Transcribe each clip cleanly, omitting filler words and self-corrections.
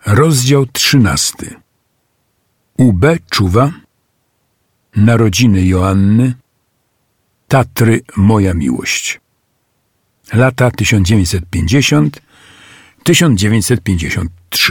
Rozdział 13. UB czuwa. Narodziny Joanny. Tatry moja miłość. Lata 1950-1953.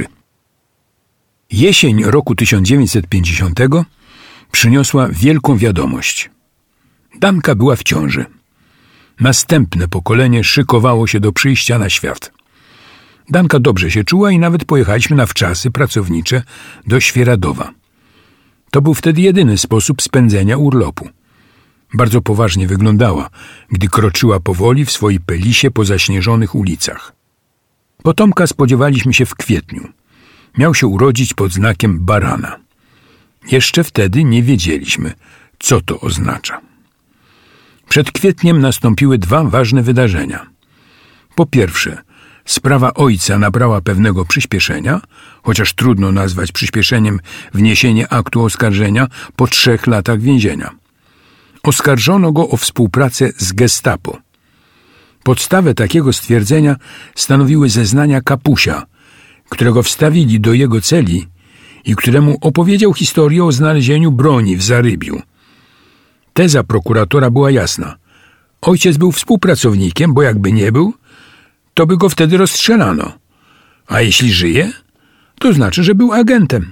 Jesień roku 1950 przyniosła wielką wiadomość. Danka była w ciąży. Następne pokolenie szykowało się do przyjścia na świat. Danka dobrze się czuła i nawet pojechaliśmy na wczasy pracownicze do Świeradowa. To był wtedy jedyny sposób spędzenia urlopu. Bardzo poważnie wyglądała, gdy kroczyła powoli w swojej pelisie po zaśnieżonych ulicach. Potomka spodziewaliśmy się w kwietniu. Miał się urodzić pod znakiem barana. Jeszcze wtedy nie wiedzieliśmy, co to oznacza. Przed kwietniem nastąpiły dwa ważne wydarzenia. Po pierwsze, sprawa ojca nabrała pewnego przyspieszenia, chociaż trudno nazwać przyspieszeniem wniesienie aktu oskarżenia po 3 latach więzienia. Oskarżono go o współpracę z Gestapo. Podstawę takiego stwierdzenia stanowiły zeznania Kapusia, którego wstawili do jego celi i któremu opowiedział historię o znalezieniu broni w Zarybiu. Teza prokuratora była jasna. Ojciec był współpracownikiem, bo jakby nie był, to by go wtedy rozstrzelano. A jeśli żyje, to znaczy, że był agentem.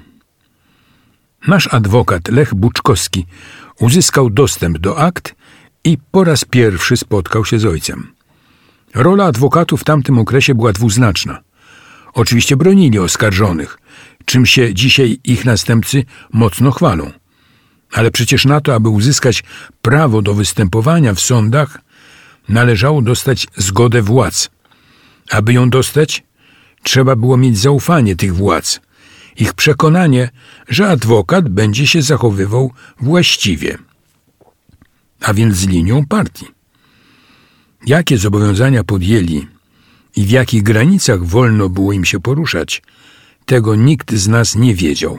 Nasz adwokat Lech Buczkowski uzyskał dostęp do akt i po raz pierwszy spotkał się z ojcem. Rola adwokatów w tamtym okresie była dwuznaczna. Oczywiście bronili oskarżonych, czym się dzisiaj ich następcy mocno chwalą. Ale przecież na to, aby uzyskać prawo do występowania w sądach, należało dostać zgodę władz. Aby ją dostać, trzeba było mieć zaufanie tych władz, ich przekonanie, że adwokat będzie się zachowywał właściwie, a więc z linią partii. Jakie zobowiązania podjęli i w jakich granicach wolno było im się poruszać, tego nikt z nas nie wiedział.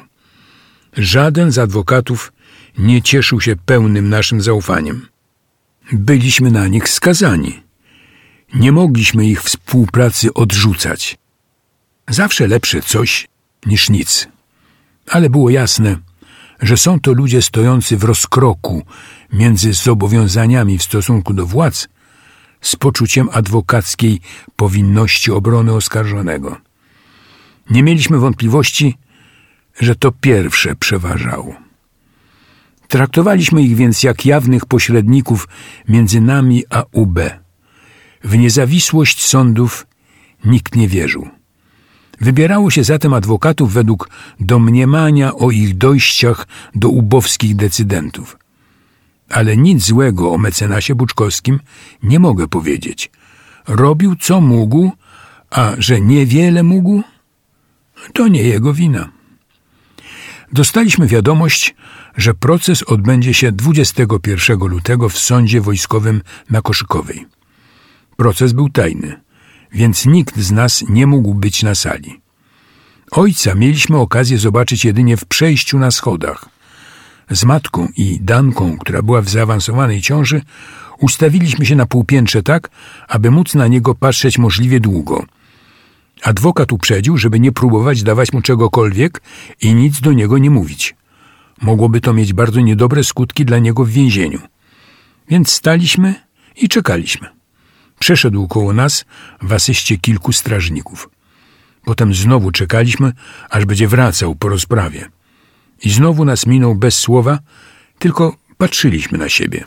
Żaden z adwokatów nie cieszył się pełnym naszym zaufaniem. Byliśmy na nich skazani. Nie mogliśmy ich współpracy odrzucać. Zawsze lepsze coś niż nic. Ale było jasne, że są to ludzie stojący w rozkroku między zobowiązaniami w stosunku do władz z poczuciem adwokackiej powinności obrony oskarżonego. Nie mieliśmy wątpliwości, że to pierwsze przeważało. Traktowaliśmy ich więc jak jawnych pośredników między nami a UB. W niezawisłość sądów nikt nie wierzył. Wybierało się zatem adwokatów według domniemania o ich dojściach do ubowskich decydentów. Ale nic złego o mecenasie Buczkowskim nie mogę powiedzieć. Robił co mógł, a że niewiele mógł, to nie jego wina. Dostaliśmy wiadomość, że proces odbędzie się 21 lutego w sądzie wojskowym na Koszykowej. Proces był tajny, więc nikt z nas nie mógł być na sali. Ojca mieliśmy okazję zobaczyć jedynie w przejściu na schodach. Z matką i Danką, która była w zaawansowanej ciąży, ustawiliśmy się na półpiętrze tak, aby móc na niego patrzeć możliwie długo. Adwokat uprzedził, żeby nie próbować dawać mu czegokolwiek i nic do niego nie mówić. Mogłoby to mieć bardzo niedobre skutki dla niego w więzieniu. Więc staliśmy i czekaliśmy. Przeszedł koło nas w asyście kilku strażników. Potem znowu czekaliśmy, aż będzie wracał po rozprawie. I znowu nas minął bez słowa, tylko patrzyliśmy na siebie.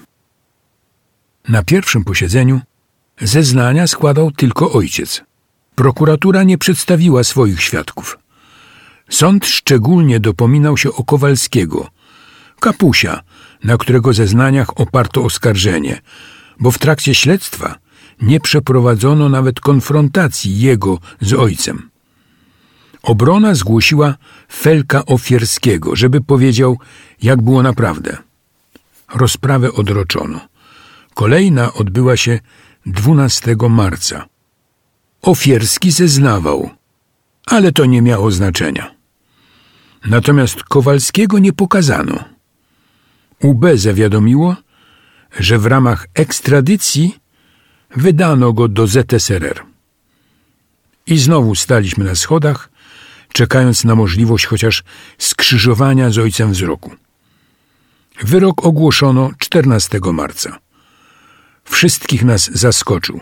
Na pierwszym posiedzeniu zeznania składał tylko ojciec. Prokuratura nie przedstawiła swoich świadków. Sąd szczególnie dopominał się o Kowalskiego, Kapusia, na którego zeznaniach oparto oskarżenie, bo w trakcie śledztwa nie przeprowadzono nawet konfrontacji jego z ojcem. Obrona zgłosiła Felka Ofierskiego, żeby powiedział, jak było naprawdę. Rozprawę odroczono. Kolejna odbyła się 12 marca. Ofierski zeznawał, ale to nie miało znaczenia. Natomiast Kowalskiego nie pokazano. UB zawiadomiło, że w ramach ekstradycji wydano go do ZSRR. I znowu staliśmy na schodach, czekając na możliwość chociaż skrzyżowania z ojcem wzroku. Wyrok ogłoszono 14 marca. Wszystkich nas zaskoczył.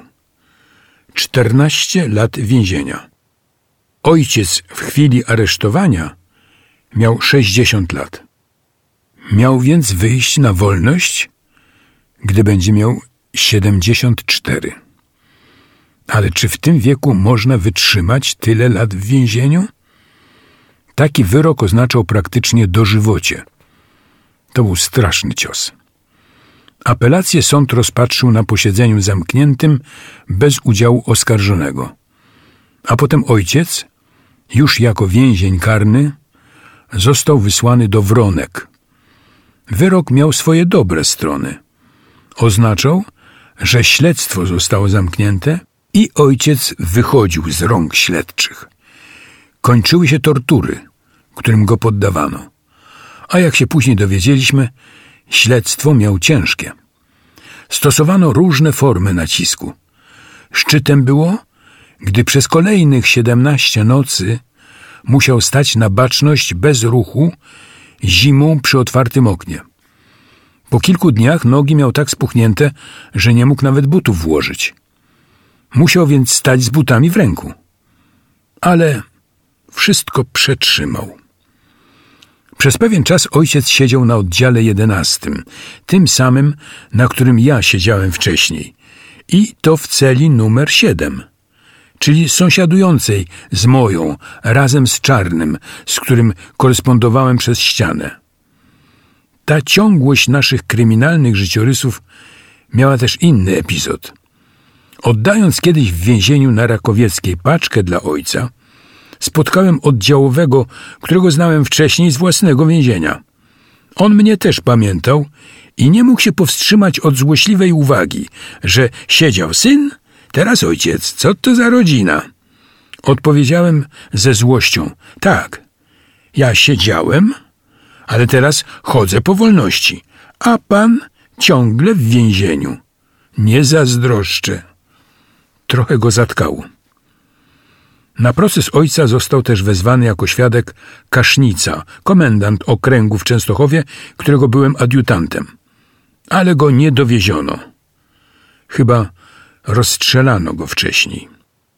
14 lat więzienia. Ojciec w chwili aresztowania miał 60 lat. Miał więc wyjść na wolność, gdy będzie miał 74. Ale czy w tym wieku można wytrzymać tyle lat w więzieniu? Taki wyrok oznaczał praktycznie dożywocie. To był straszny cios. Apelację sąd rozpatrzył na posiedzeniu zamkniętym bez udziału oskarżonego. A potem ojciec, już jako więzień karny, został wysłany do Wronek. Wyrok miał swoje dobre strony. Oznaczał, że śledztwo zostało zamknięte i ojciec wychodził z rąk śledczych. Kończyły się tortury, którym go poddawano. A jak się później dowiedzieliśmy, śledztwo miał ciężkie. Stosowano różne formy nacisku. Szczytem było, gdy przez kolejnych 17 nocy musiał stać na baczność bez ruchu zimą przy otwartym oknie. Po kilku dniach nogi miał tak spuchnięte, że nie mógł nawet butów włożyć. Musiał więc stać z butami w ręku. Ale wszystko przetrzymał. Przez pewien czas ojciec siedział na oddziale 11, tym samym, na którym ja siedziałem wcześniej. I to w celi numer 7, czyli sąsiadującej z moją, razem z Czarnym, z którym korespondowałem przez ścianę. Ta ciągłość naszych kryminalnych życiorysów miała też inny epizod. Oddając kiedyś w więzieniu na Rakowieckiej paczkę dla ojca, spotkałem oddziałowego, którego znałem wcześniej z własnego więzienia. On mnie też pamiętał i nie mógł się powstrzymać od złośliwej uwagi, że siedział syn, teraz ojciec, co to za rodzina? Odpowiedziałem ze złością, tak, ja siedziałem, ale teraz chodzę po wolności, a pan ciągle w więzieniu. Nie zazdroszczę. Trochę go zatkało. Na proces ojca został też wezwany jako świadek Kasznica, komendant okręgu w Częstochowie, którego byłem adiutantem. Ale go nie dowieziono. Chyba rozstrzelano go wcześniej.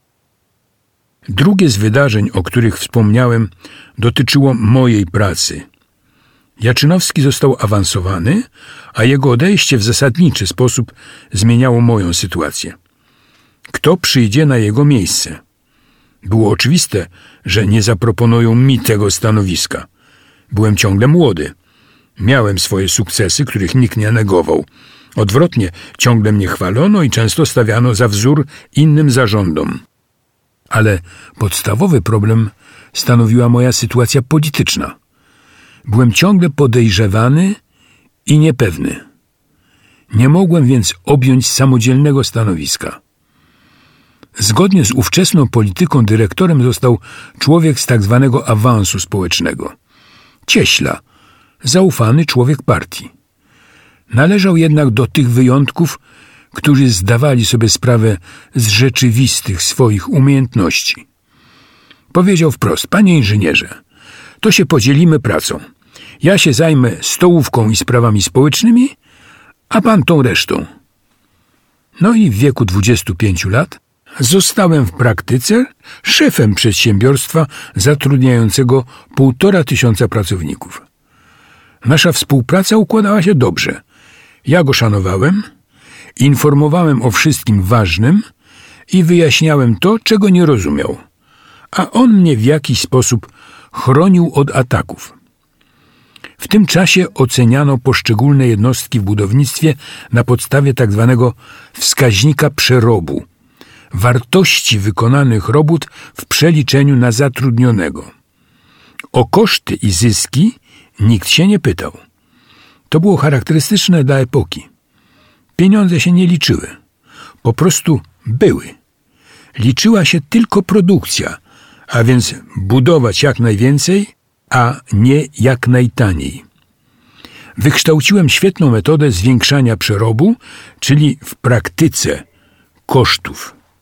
Drugie z wydarzeń, o których wspomniałem, dotyczyło mojej pracy. Jaczynowski został awansowany, a jego odejście w zasadniczy sposób zmieniało moją sytuację. Kto przyjdzie na jego miejsce? Było oczywiste, że nie zaproponują mi tego stanowiska. Byłem ciągle młody. Miałem swoje sukcesy, których nikt nie negował. Odwrotnie, ciągle mnie chwalono i często stawiano za wzór innym zarządom. Ale podstawowy problem stanowiła moja sytuacja polityczna. Byłem ciągle podejrzewany i niepewny. Nie mogłem więc objąć samodzielnego stanowiska. Zgodnie z ówczesną polityką dyrektorem został człowiek z tak zwanego awansu społecznego. Cieśla, zaufany człowiek partii. Należał jednak do tych wyjątków, którzy zdawali sobie sprawę z rzeczywistych swoich umiejętności. Powiedział wprost, panie inżynierze, to się podzielimy pracą. Ja się zajmę stołówką i sprawami społecznymi, a pan tą resztą. No i w wieku 25 lat zostałem w praktyce szefem przedsiębiorstwa zatrudniającego 1500 pracowników. Nasza współpraca układała się dobrze. Ja go szanowałem, informowałem o wszystkim ważnym i wyjaśniałem to, czego nie rozumiał. A on mnie w jakiś sposób chronił od ataków. W tym czasie oceniano poszczególne jednostki w budownictwie na podstawie tak zwanego wskaźnika przerobu, wartości wykonanych robót w przeliczeniu na zatrudnionego. O koszty i zyski nikt się nie pytał. To było charakterystyczne dla epoki. Pieniądze się nie liczyły. Po prostu były. Liczyła się tylko produkcja, a więc budować jak najwięcej, a nie jak najtaniej. Wykształciłem świetną metodę zwiększania przerobu, czyli w praktyce kosztów.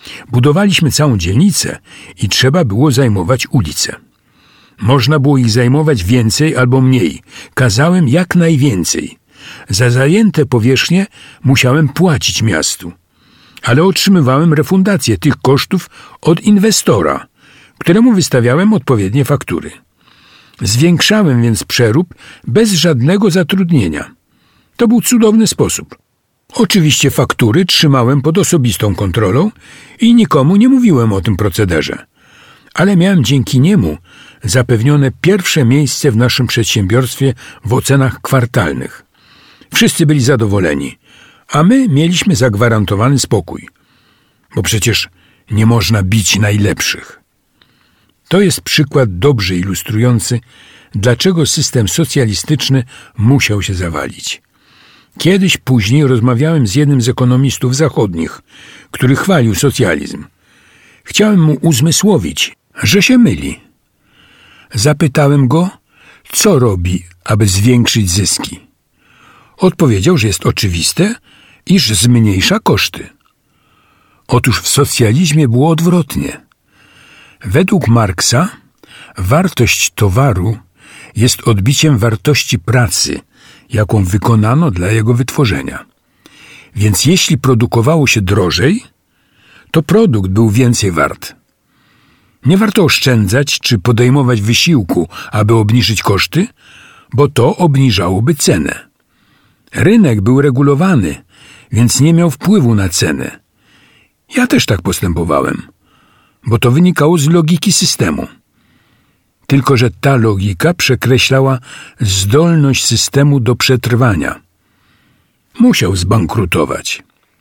Budowaliśmy całą dzielnicę i trzeba było zajmować ulice. Można było ich zajmować więcej albo mniej. Kazałem jak najwięcej. Za zajęte powierzchnie musiałem płacić miastu. Ale otrzymywałem refundację tych kosztów od inwestora, któremu wystawiałem odpowiednie faktury. Zwiększałem więc przerób bez żadnego zatrudnienia. To był cudowny sposób. Oczywiście faktury trzymałem pod osobistą kontrolą i nikomu nie mówiłem o tym procederze. Ale miałem dzięki niemu zapewnione pierwsze miejsce w naszym przedsiębiorstwie w ocenach kwartalnych. Wszyscy byli zadowoleni, a my mieliśmy zagwarantowany spokój. Bo przecież nie można bić najlepszych. To jest przykład dobrze ilustrujący, dlaczego system socjalistyczny musiał się zawalić. Kiedyś później rozmawiałem z jednym z ekonomistów zachodnich, który chwalił socjalizm. Chciałem mu uzmysłowić, że się myli. Zapytałem go, co robi, aby zwiększyć zyski. Odpowiedział, że jest oczywiste, iż zmniejsza koszty. Otóż w socjalizmie było odwrotnie. Według Marksa wartość towaru jest odbiciem wartości pracy, jaką wykonano dla jego wytworzenia. Więc jeśli produkowało się drożej, to produkt był więcej wart. Nie warto oszczędzać czy podejmować wysiłku, aby obniżyć koszty, bo to obniżałoby cenę. Rynek był regulowany, więc nie miał wpływu na cenę. Ja też tak postępowałem, bo to wynikało z logiki systemu. Tylko że ta logika przekreślała zdolność systemu do przetrwania. Musiał zbankrutować.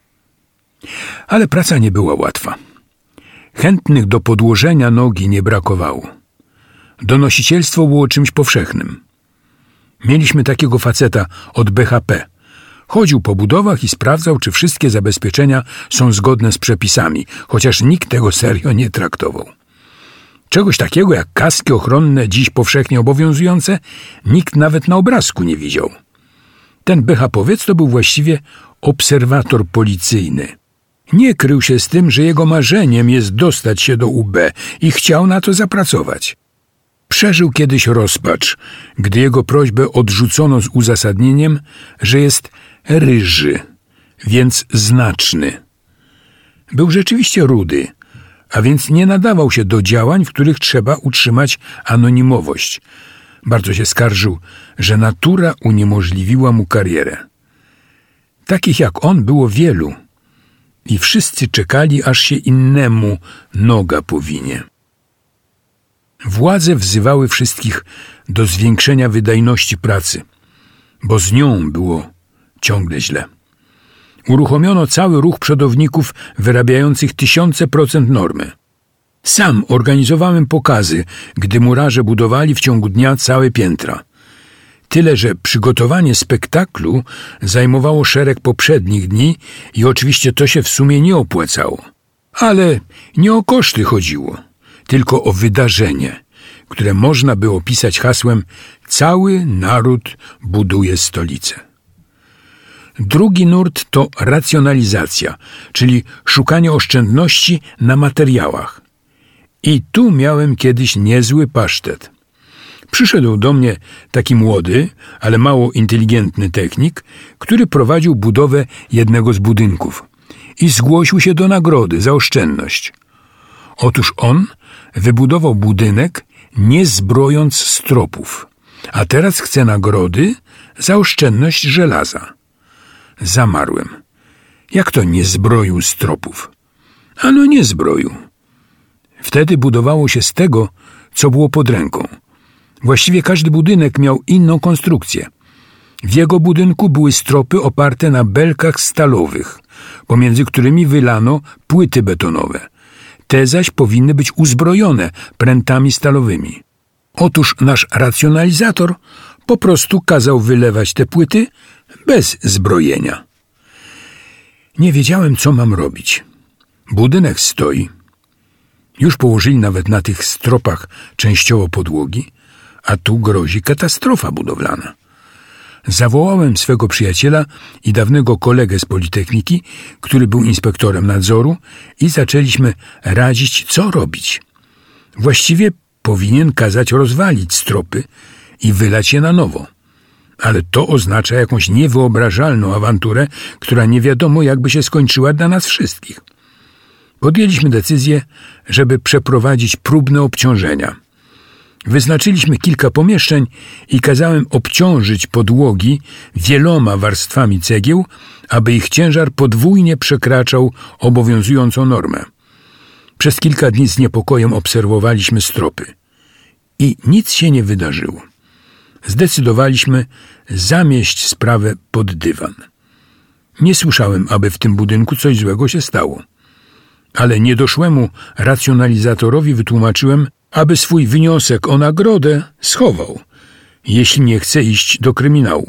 Ale praca nie była łatwa. Chętnych do podłożenia nogi nie brakowało. Donosicielstwo było czymś powszechnym. Mieliśmy takiego faceta od BHP. Chodził po budowach i sprawdzał, czy wszystkie zabezpieczenia są zgodne z przepisami, chociaż nikt tego serio nie traktował. Czegoś takiego jak kaski ochronne, dziś powszechnie obowiązujące, nikt nawet na obrazku nie widział. Ten BHP-owiec to był właściwie obserwator policyjny. Nie krył się z tym, że jego marzeniem jest dostać się do UB i chciał na to zapracować. Przeżył kiedyś rozpacz, gdy jego prośbę odrzucono z uzasadnieniem, że jest ryży, więc znaczny. Był rzeczywiście rudy, a więc nie nadawał się do działań, w których trzeba utrzymać anonimowość. Bardzo się skarżył, że natura uniemożliwiła mu karierę. Takich jak on było wielu i wszyscy czekali, aż się innemu noga powinie. Władze wzywały wszystkich do zwiększenia wydajności pracy, bo z nią było ciągle źle. Uruchomiono cały ruch przodowników wyrabiających 1000% normy. Sam organizowałem pokazy, gdy murarze budowali w ciągu dnia całe piętra. Tyle, że przygotowanie spektaklu zajmowało szereg poprzednich dni i oczywiście to się w sumie nie opłacało. Ale nie o koszty chodziło, tylko o wydarzenie, które można by opisać hasłem „Cały naród buduje stolicę”. Drugi nurt to racjonalizacja, czyli szukanie oszczędności na materiałach. I tu miałem kiedyś niezły pasztet. Przyszedł do mnie taki młody, ale mało inteligentny technik, który prowadził budowę jednego z budynków i zgłosił się do nagrody za oszczędność. Otóż on wybudował budynek nie zbrojąc stropów, a teraz chce nagrody za oszczędność żelaza. Zamarłem. Jak to nie zbroił stropów? Ano nie zbroił. Wtedy budowało się z tego, co było pod ręką. Właściwie każdy budynek miał inną konstrukcję. W jego budynku były stropy oparte na belkach stalowych, pomiędzy którymi wylano płyty betonowe. Te zaś powinny być uzbrojone prętami stalowymi. Otóż nasz racjonalizator po prostu kazał wylewać te płyty bez zbrojenia. Nie wiedziałem, co mam robić. Budynek stoi. Już położyli nawet na tych stropach częściowo podłogi, a tu grozi katastrofa budowlana. Zawołałem swego przyjaciela i dawnego kolegę z Politechniki, który był inspektorem nadzoru, i zaczęliśmy radzić, co robić. Właściwie powinien kazać rozwalić stropy i wylać je na nowo. Ale to oznacza jakąś niewyobrażalną awanturę, która nie wiadomo, jakby się skończyła dla nas wszystkich. Podjęliśmy decyzję, żeby przeprowadzić próbne obciążenia. Wyznaczyliśmy kilka pomieszczeń i kazałem obciążyć podłogi wieloma warstwami cegieł, aby ich ciężar podwójnie przekraczał obowiązującą normę. Przez kilka dni z niepokojem obserwowaliśmy stropy. I nic się nie wydarzyło. Zdecydowaliśmy zamieść sprawę pod dywan. Nie słyszałem, aby w tym budynku coś złego się stało. Ale niedoszłemu racjonalizatorowi wytłumaczyłem, aby swój wniosek o nagrodę schował, jeśli nie chce iść do kryminału.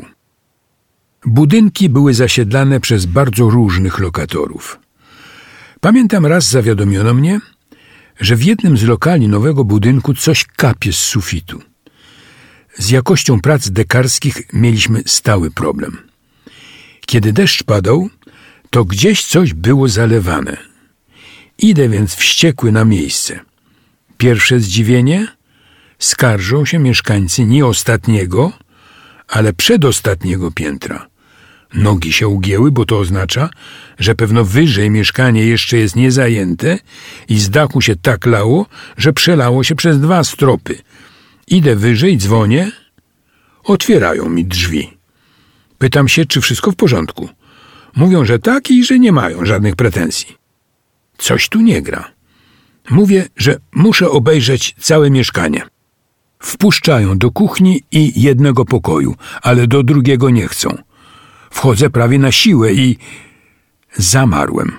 Budynki były zasiedlane przez bardzo różnych lokatorów. Pamiętam, raz zawiadomiono mnie, że w jednym z lokali nowego budynku coś kapie z sufitu. Z jakością prac dekarskich mieliśmy stały problem. Kiedy deszcz padał, to gdzieś coś było zalewane. Idę więc wściekły na miejsce. Pierwsze zdziwienie: skarżą się mieszkańcy nie ostatniego, ale przedostatniego piętra. Nogi się ugięły, bo to oznacza, że pewno wyżej mieszkanie jeszcze jest niezajęte i z dachu się tak lało, że przelało się przez 2 stropy. Idę wyżej, dzwonię, otwierają mi drzwi. Pytam się, czy wszystko w porządku. Mówią, że tak i że nie mają żadnych pretensji. Coś tu nie gra. Mówię, że muszę obejrzeć całe mieszkanie. Wpuszczają do kuchni i jednego pokoju, ale do drugiego nie chcą. Wchodzę prawie na siłę i zamarłem.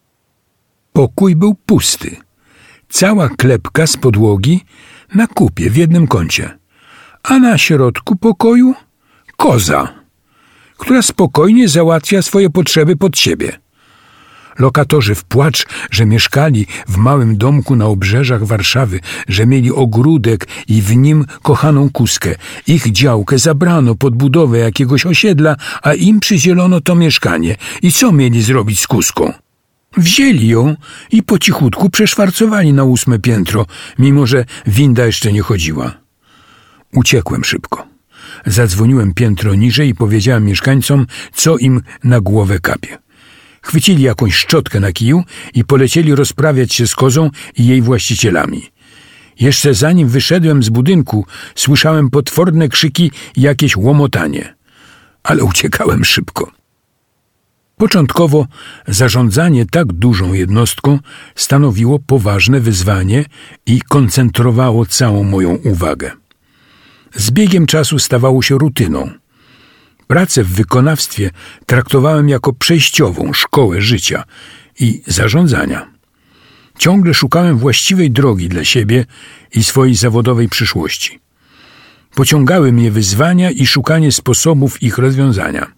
Pokój był pusty. Cała klepka z podłogi na kupie w jednym kącie, a na środku pokoju koza, która spokojnie załatwia swoje potrzeby pod siebie. Lokatorzy w płacz, że mieszkali w małym domku na obrzeżach Warszawy, że mieli ogródek i w nim kochaną kuskę. Ich działkę zabrano pod budowę jakiegoś osiedla, a im przydzielono to mieszkanie. I co mieli zrobić z kuską? Wzięli ją i po cichutku przeszwarcowali na 8. piętro, mimo że winda jeszcze nie chodziła. Uciekłem szybko. Zadzwoniłem piętro niżej i powiedziałem mieszkańcom, co im na głowę kapie. Chwycili jakąś szczotkę na kiju i polecieli rozprawiać się z kozą i jej właścicielami. Jeszcze zanim wyszedłem z budynku, słyszałem potworne krzyki i jakieś łomotanie. Ale uciekałem szybko. Początkowo zarządzanie tak dużą jednostką stanowiło poważne wyzwanie i koncentrowało całą moją uwagę. Z biegiem czasu stawało się rutyną. Pracę w wykonawstwie traktowałem jako przejściową szkołę życia i zarządzania. Ciągle szukałem właściwej drogi dla siebie i swojej zawodowej przyszłości. Pociągały mnie wyzwania i szukanie sposobów ich rozwiązania.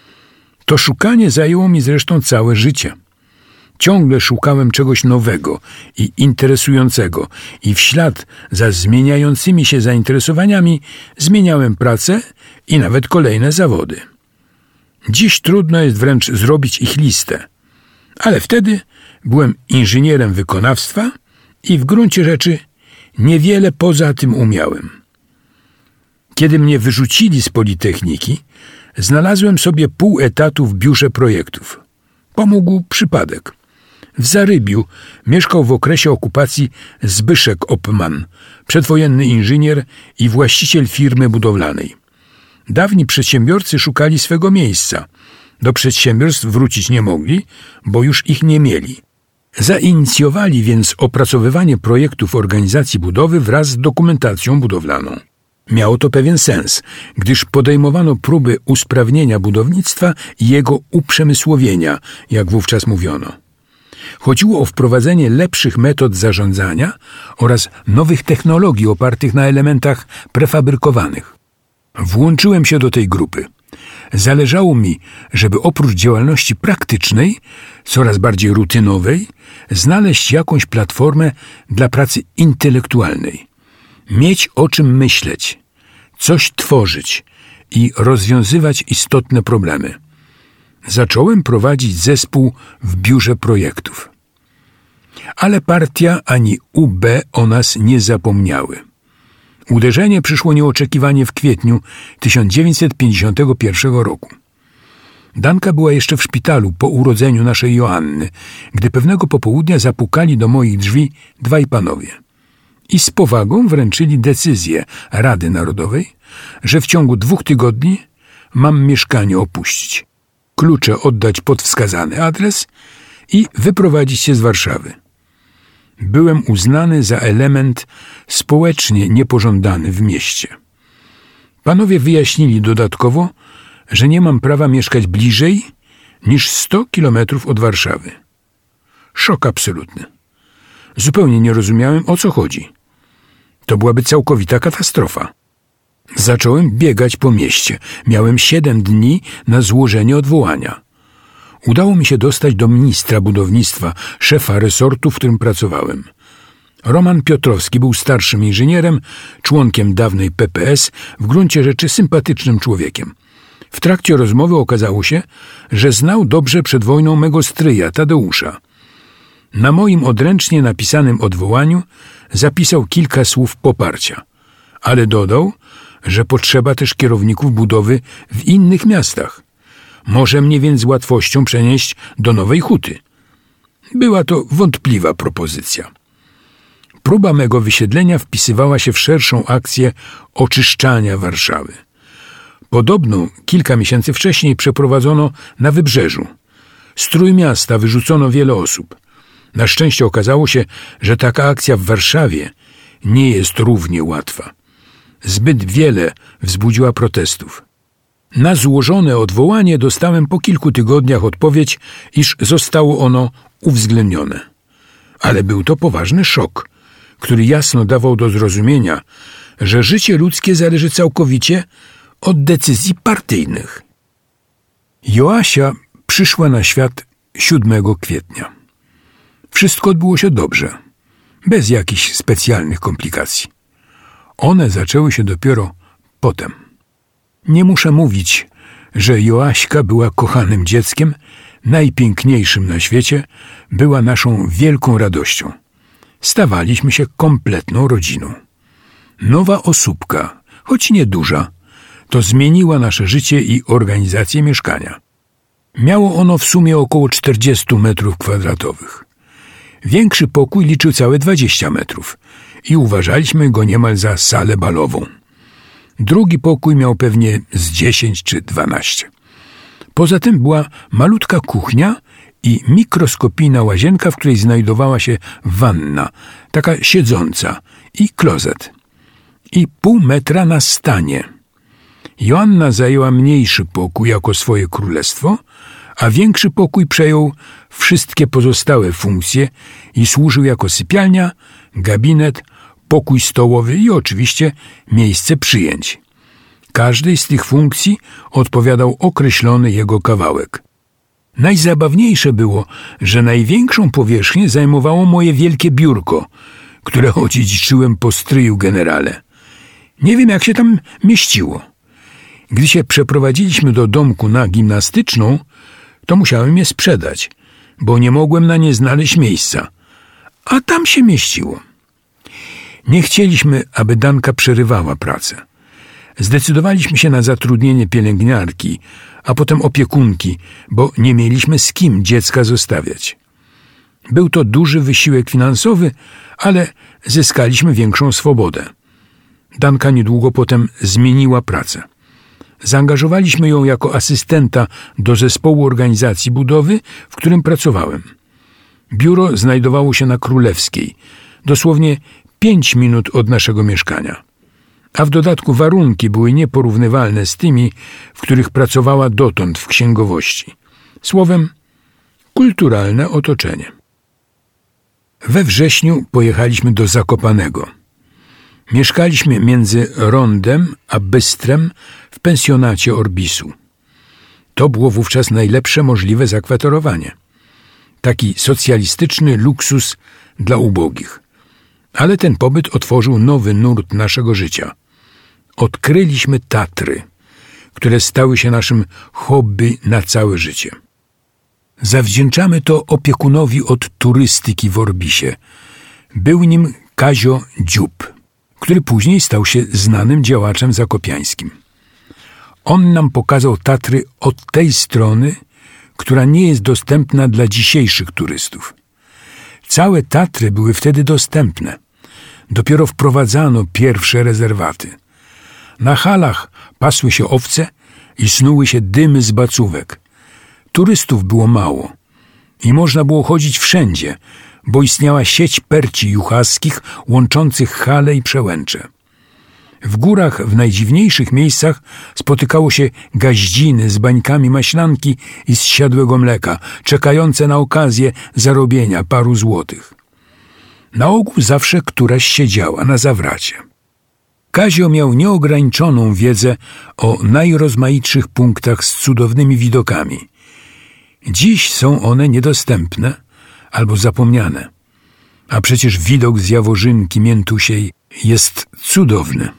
To szukanie zajęło mi zresztą całe życie. Ciągle szukałem czegoś nowego i interesującego i w ślad za zmieniającymi się zainteresowaniami zmieniałem pracę i nawet kolejne zawody. Dziś trudno jest wręcz zrobić ich listę, ale wtedy byłem inżynierem wykonawstwa i w gruncie rzeczy niewiele poza tym umiałem. Kiedy mnie wyrzucili z Politechniki, znalazłem sobie pół etatu w biurze projektów. Pomógł przypadek. W Zarybiu mieszkał w okresie okupacji Zbyszek Oppmann, przedwojenny inżynier i właściciel firmy budowlanej. Dawni przedsiębiorcy szukali swego miejsca. Do przedsiębiorstw wrócić nie mogli, bo już ich nie mieli. Zainicjowali więc opracowywanie projektów organizacji budowy wraz z dokumentacją budowlaną. Miało to pewien sens, gdyż podejmowano próby usprawnienia budownictwa i jego uprzemysłowienia, jak wówczas mówiono. Chodziło o wprowadzenie lepszych metod zarządzania oraz nowych technologii opartych na elementach prefabrykowanych. Włączyłem się do tej grupy. Zależało mi, żeby oprócz działalności praktycznej, coraz bardziej rutynowej, znaleźć jakąś platformę dla pracy intelektualnej. Mieć o czym myśleć, coś tworzyć i rozwiązywać istotne problemy. Zacząłem prowadzić zespół w biurze projektów. Ale partia ani UB o nas nie zapomniały. Uderzenie przyszło nieoczekiwanie w kwietniu 1951 roku. Danka była jeszcze w szpitalu po urodzeniu naszej Joanny, gdy pewnego popołudnia zapukali do moich drzwi dwaj panowie i z powagą wręczyli decyzję Rady Narodowej, że w ciągu 2 tygodni mam mieszkanie opuścić, klucze oddać pod wskazany adres i wyprowadzić się z Warszawy. Byłem uznany za element społecznie niepożądany w mieście. Panowie wyjaśnili dodatkowo, że nie mam prawa mieszkać bliżej niż 100 kilometrów od Warszawy. Szok absolutny. Zupełnie nie rozumiałem, o co chodzi. To byłaby całkowita katastrofa. Zacząłem biegać po mieście. Miałem 7 dni na złożenie odwołania. Udało mi się dostać do ministra budownictwa, szefa resortu, w którym pracowałem. Roman Piotrowski był starszym inżynierem, członkiem dawnej PPS, w gruncie rzeczy sympatycznym człowiekiem. W trakcie rozmowy okazało się, że znał dobrze przed wojną mego stryja, Tadeusza. Na moim odręcznie napisanym odwołaniu zapisał kilka słów poparcia, ale dodał, że potrzeba też kierowników budowy w innych miastach. Może mnie więc z łatwością przenieść do Nowej Huty. Była to wątpliwa propozycja. Próba mego wysiedlenia wpisywała się w szerszą akcję oczyszczania Warszawy. Podobną kilka miesięcy wcześniej przeprowadzono na Wybrzeżu. Z Trójmiasta wyrzucono wiele osób. Na szczęście okazało się, że taka akcja w Warszawie nie jest równie łatwa. Zbyt wiele wzbudziła protestów. Na złożone odwołanie dostałem po kilku tygodniach odpowiedź, iż zostało ono uwzględnione. Ale był to poważny szok, który jasno dawał do zrozumienia, że życie ludzkie zależy całkowicie od decyzji partyjnych. Joasia przyszła na świat 7 kwietnia. Wszystko odbyło się dobrze, bez jakichś specjalnych komplikacji. One zaczęły się dopiero potem. Nie muszę mówić, że Joaśka była kochanym dzieckiem, najpiękniejszym na świecie, była naszą wielką radością. Stawaliśmy się kompletną rodziną. Nowa osóbka, choć nieduża, to zmieniła nasze życie i organizację mieszkania. Miało ono w sumie około 40 metrów kwadratowych. Większy pokój liczył całe 20 metrów i uważaliśmy go niemal za salę balową. Drugi pokój miał pewnie z 10 czy 12. Poza tym była malutka kuchnia i mikroskopijna łazienka, w której znajdowała się wanna, taka siedząca, i klozet. I pół metra na stanie. Joanna zajęła mniejszy pokój jako swoje królestwo, a większy pokój przejął wszystkie pozostałe funkcje i służył jako sypialnia, gabinet, pokój stołowy i oczywiście miejsce przyjęć. Każdej z tych funkcji odpowiadał określony jego kawałek. Najzabawniejsze było, że największą powierzchnię zajmowało moje wielkie biurko, które odziedziczyłem po stryju generale. Nie wiem, jak się tam mieściło. Gdy się przeprowadziliśmy do domku na Gimnastyczną, to musiałem je sprzedać, bo nie mogłem na nie znaleźć miejsca. A tam się mieściło. Nie chcieliśmy, aby Danka przerywała pracę. Zdecydowaliśmy się na zatrudnienie pielęgniarki, a potem opiekunki, bo nie mieliśmy z kim dziecka zostawiać. Był to duży wysiłek finansowy, ale zyskaliśmy większą swobodę. Danka niedługo potem zmieniła pracę. Zaangażowaliśmy ją jako asystenta do zespołu organizacji budowy, w którym pracowałem. Biuro znajdowało się na Królewskiej, dosłownie 5 minut od naszego mieszkania. A w dodatku warunki były nieporównywalne z tymi, w których pracowała dotąd w księgowości. Słowem, kulturalne otoczenie. We wrześniu pojechaliśmy do Zakopanego. Mieszkaliśmy między Rondem a Bystrem w pensjonacie Orbisu. To było wówczas najlepsze możliwe zakwaterowanie. Taki socjalistyczny luksus dla ubogich. Ale ten pobyt otworzył nowy nurt naszego życia. Odkryliśmy Tatry, które stały się naszym hobby na całe życie. Zawdzięczamy to opiekunowi od turystyki w Orbisie. Był nim Kazio Dziób, który później stał się znanym działaczem zakopiańskim. On nam pokazał Tatry od tej strony, która nie jest dostępna dla dzisiejszych turystów. Całe Tatry były wtedy dostępne. Dopiero wprowadzano pierwsze rezerwaty. Na halach pasły się owce i snuły się dymy z bacówek. Turystów było mało i można było chodzić wszędzie, bo istniała sieć perci juchaskich łączących Hale i Przełęcze. W górach, w najdziwniejszych miejscach spotykało się gaździny z bańkami maślanki i z siadłego mleka, czekające na okazję zarobienia paru złotych. Na ogół zawsze któraś siedziała na zawracie. Kazio miał nieograniczoną wiedzę o najrozmaitszych punktach z cudownymi widokami. Dziś są one niedostępne albo zapomniane, a przecież widok z Jaworzynki Miętusiej jest cudowny.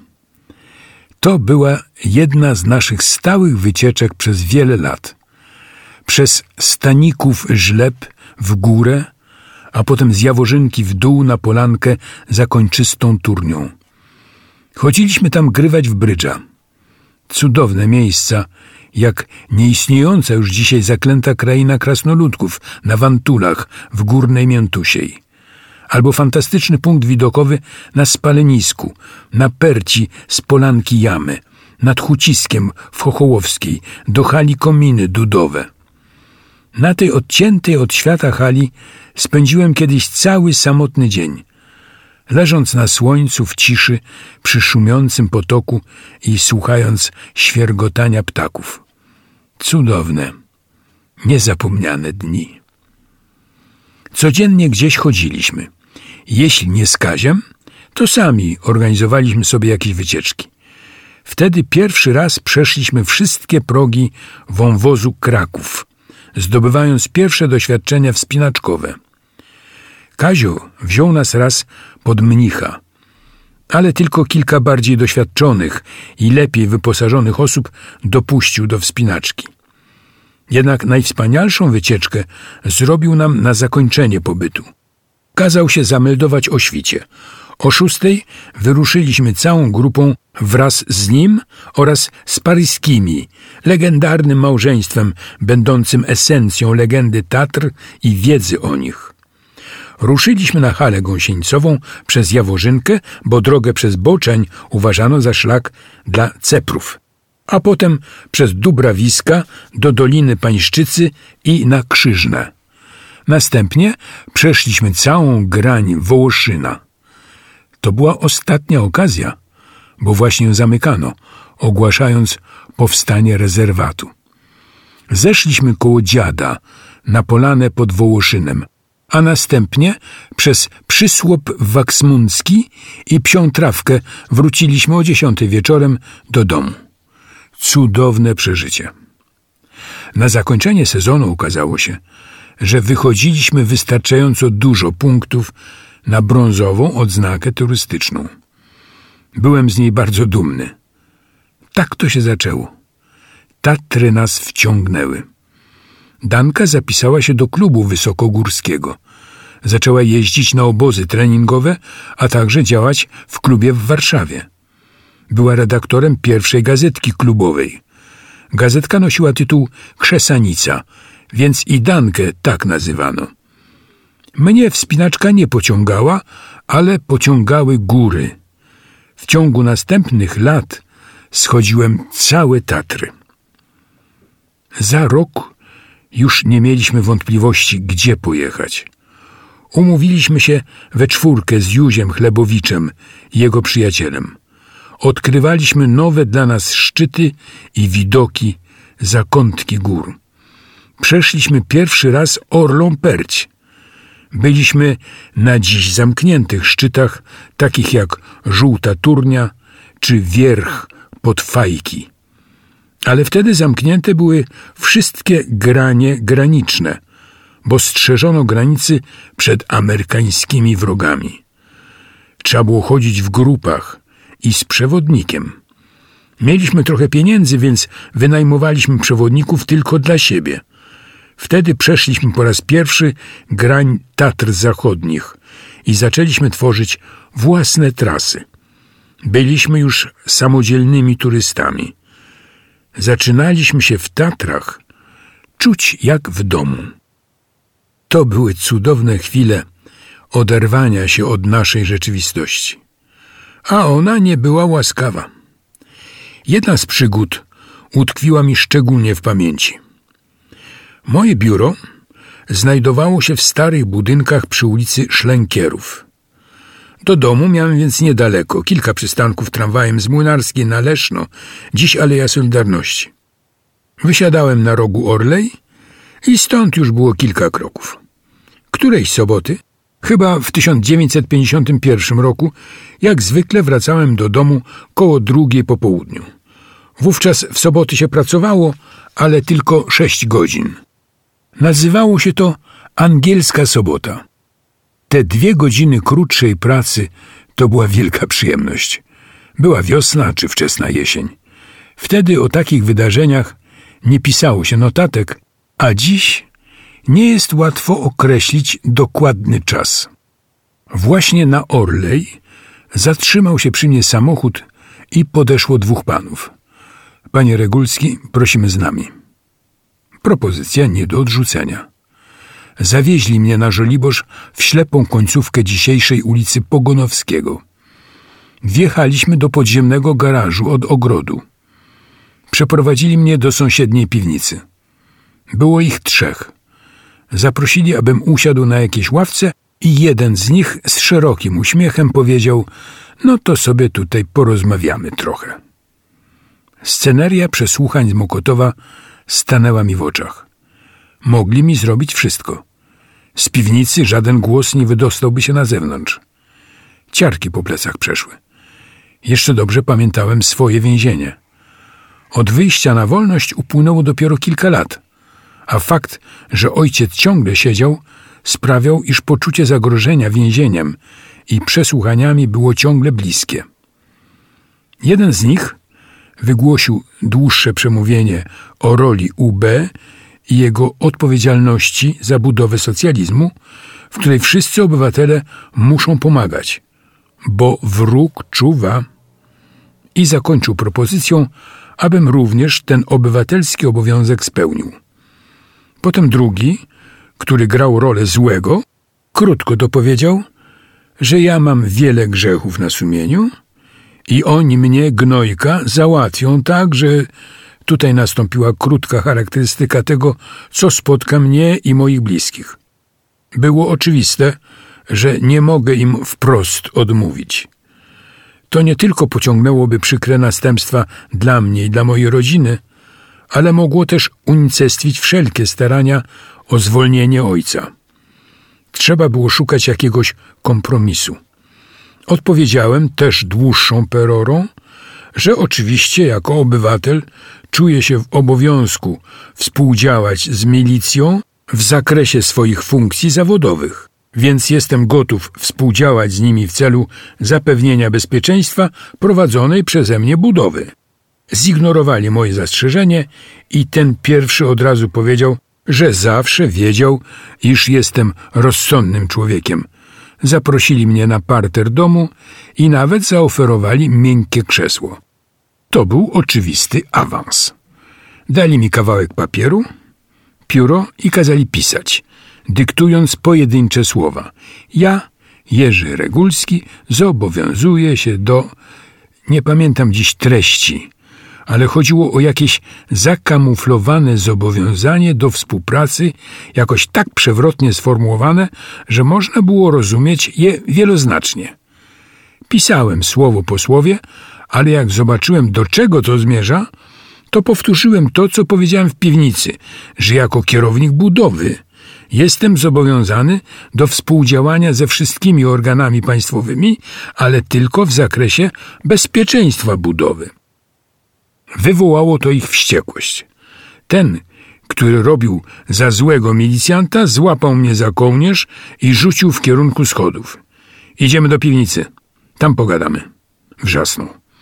To była jedna z naszych stałych wycieczek przez wiele lat. Przez Staników Żleb w górę, a potem z Jaworzynki w dół na polankę za Kończystą Turnią. Chodziliśmy tam grywać w brydża. Cudowne miejsca, jak nieistniejąca już dzisiaj zaklęta kraina krasnoludków na Wantulach w Górnej Miętusiej. Albo fantastyczny punkt widokowy na Spalenisku, na Perci z Polanki Jamy, nad Huciskiem w Chochołowskiej, do hali Kominy Dudowe. Na tej odciętej od świata hali spędziłem kiedyś cały samotny dzień, leżąc na słońcu w ciszy przy szumiącym potoku i słuchając świergotania ptaków. Cudowne, niezapomniane dni. Codziennie gdzieś chodziliśmy. Jeśli nie z Kaziem, to sami organizowaliśmy sobie jakieś wycieczki. Wtedy pierwszy raz przeszliśmy wszystkie progi wąwozu Kraków, zdobywając pierwsze doświadczenia wspinaczkowe. Kazio wziął nas raz pod mnicha, ale tylko kilka bardziej doświadczonych i lepiej wyposażonych osób dopuścił do wspinaczki. Jednak najwspanialszą wycieczkę zrobił nam na zakończenie pobytu. Kazał się zameldować o świcie. O 6:00 wyruszyliśmy całą grupą wraz z nim oraz z paryskimi, legendarnym małżeństwem będącym esencją legendy Tatr i wiedzy o nich. Ruszyliśmy na halę gąsienicową przez Jaworzynkę, bo drogę przez Boczeń uważano za szlak dla Ceprów, a potem przez Dubrawiska do Doliny Pańszczycy i na Krzyżne. Następnie przeszliśmy całą grań Wołoszyna. To była ostatnia okazja, bo właśnie ją zamykano, ogłaszając powstanie rezerwatu. Zeszliśmy koło Dziada na polanę pod Wołoszynem, a następnie przez Przysłop Waksmundzki i Psią Trawkę wróciliśmy o 10:00 wieczorem do domu. Cudowne przeżycie. Na zakończenie sezonu okazało się, że wychodziliśmy wystarczająco dużo punktów na brązową odznakę turystyczną. Byłem z niej bardzo dumny. Tak to się zaczęło. Tatry nas wciągnęły. Danka zapisała się do klubu wysokogórskiego. Zaczęła jeździć na obozy treningowe, a także działać w klubie w Warszawie. Była redaktorem pierwszej gazetki klubowej. Gazetka nosiła tytuł Krzesanica, więc i Dankę tak nazywano. Mnie wspinaczka nie pociągała, ale pociągały góry. W ciągu następnych lat schodziłem całe Tatry. Za rok już nie mieliśmy wątpliwości, gdzie pojechać. Umówiliśmy się we 4 z Józiem Chlebowiczem i jego przyjacielem. Odkrywaliśmy nowe dla nas szczyty i widoki, zakątki gór. Przeszliśmy pierwszy raz Orlą Perć. Byliśmy na dziś zamkniętych szczytach, takich jak Żółta Turnia czy Wierch pod Fajki. Ale wtedy zamknięte były wszystkie granie graniczne, bo strzeżono granicy przed amerykańskimi wrogami. Trzeba było chodzić w grupach i z przewodnikiem. Mieliśmy trochę pieniędzy, więc wynajmowaliśmy przewodników tylko dla siebie. Wtedy przeszliśmy po raz pierwszy grań Tatr Zachodnich i zaczęliśmy tworzyć własne trasy. Byliśmy już samodzielnymi turystami. Zaczynaliśmy się w Tatrach czuć jak w domu. To były cudowne chwile oderwania się od naszej rzeczywistości. A ona nie była łaskawa. Jedna z przygód utkwiła mi szczególnie w pamięci. Moje biuro znajdowało się w starych budynkach przy ulicy Szlękierów. Do domu miałem więc niedaleko, kilka przystanków tramwajem z Młynarskiej na Leszno, dziś Aleja Solidarności. Wysiadałem na rogu Orlej i stąd już było kilka kroków. Którejś soboty, chyba w 1951 roku, jak zwykle wracałem do domu koło 2:00 po południu. Wówczas w soboty się pracowało, ale tylko 6 godzin. Nazywało się to angielska sobota. Te 2 godziny krótszej pracy to była wielka przyjemność. Była wiosna czy wczesna jesień. Wtedy o takich wydarzeniach nie pisało się notatek, a dziś nie jest łatwo określić dokładny czas. Właśnie na Orlej zatrzymał się przy mnie samochód i podeszło 2 panów. Panie Regulski, prosimy z nami. Propozycja nie do odrzucenia. Zawieźli mnie na Żoliborz w ślepą końcówkę dzisiejszej ulicy Pogonowskiego. Wjechaliśmy do podziemnego garażu od ogrodu. Przeprowadzili mnie do sąsiedniej piwnicy. Było ich 3. Zaprosili, abym usiadł na jakiejś ławce i jeden z nich z szerokim uśmiechem powiedział: no to sobie tutaj porozmawiamy trochę. Sceneria przesłuchań z Mokotowa stanęła mi w oczach. Mogli mi zrobić wszystko. Z piwnicy żaden głos nie wydostałby się na zewnątrz. Ciarki po plecach przeszły. Jeszcze dobrze pamiętałem swoje więzienie. Od wyjścia na wolność upłynęło dopiero kilka lat, a fakt, że ojciec ciągle siedział, sprawiał, iż poczucie zagrożenia więzieniem i przesłuchaniami było ciągle bliskie. Jeden z nich wygłosił dłuższe przemówienie o roli UB i jego odpowiedzialności za budowę socjalizmu, w której wszyscy obywatele muszą pomagać, bo wróg czuwa, i zakończył propozycją, abym również ten obywatelski obowiązek spełnił. Potem drugi, który grał rolę złego, krótko dopowiedział, że ja mam wiele grzechów na sumieniu i oni mnie, gnojka, załatwią tak, że tutaj nastąpiła krótka charakterystyka tego, co spotka mnie i moich bliskich. Było oczywiste, że nie mogę im wprost odmówić. To nie tylko pociągnęłoby przykre następstwa dla mnie i dla mojej rodziny, ale mogło też unicestwić wszelkie starania o zwolnienie ojca. Trzeba było szukać jakiegoś kompromisu. Odpowiedziałem też dłuższą perorą, że oczywiście jako obywatel czuję się w obowiązku współdziałać z milicją w zakresie swoich funkcji zawodowych, więc jestem gotów współdziałać z nimi w celu zapewnienia bezpieczeństwa prowadzonej przeze mnie budowy. Zignorowali moje zastrzeżenie i ten pierwszy od razu powiedział, że zawsze wiedział, iż jestem rozsądnym człowiekiem. Zaprosili mnie na parter domu i nawet zaoferowali miękkie krzesło. To był oczywisty awans. Dali mi kawałek papieru, pióro i kazali pisać, dyktując pojedyncze słowa. Ja, Jerzy Regulski, zobowiązuję się do... Nie pamiętam dziś treści, ale chodziło o jakieś zakamuflowane zobowiązanie do współpracy, jakoś tak przewrotnie sformułowane, że można było rozumieć je wieloznacznie. Pisałem słowo po słowie, ale jak zobaczyłem, do czego to zmierza, to powtórzyłem to, co powiedziałem w piwnicy, że jako kierownik budowy jestem zobowiązany do współdziałania ze wszystkimi organami państwowymi, ale tylko w zakresie bezpieczeństwa budowy. Wywołało to ich wściekłość. Ten, który robił za złego milicjanta, złapał mnie za kołnierz i rzucił w kierunku schodów. Idziemy do piwnicy. Tam pogadamy. Wrzasnął.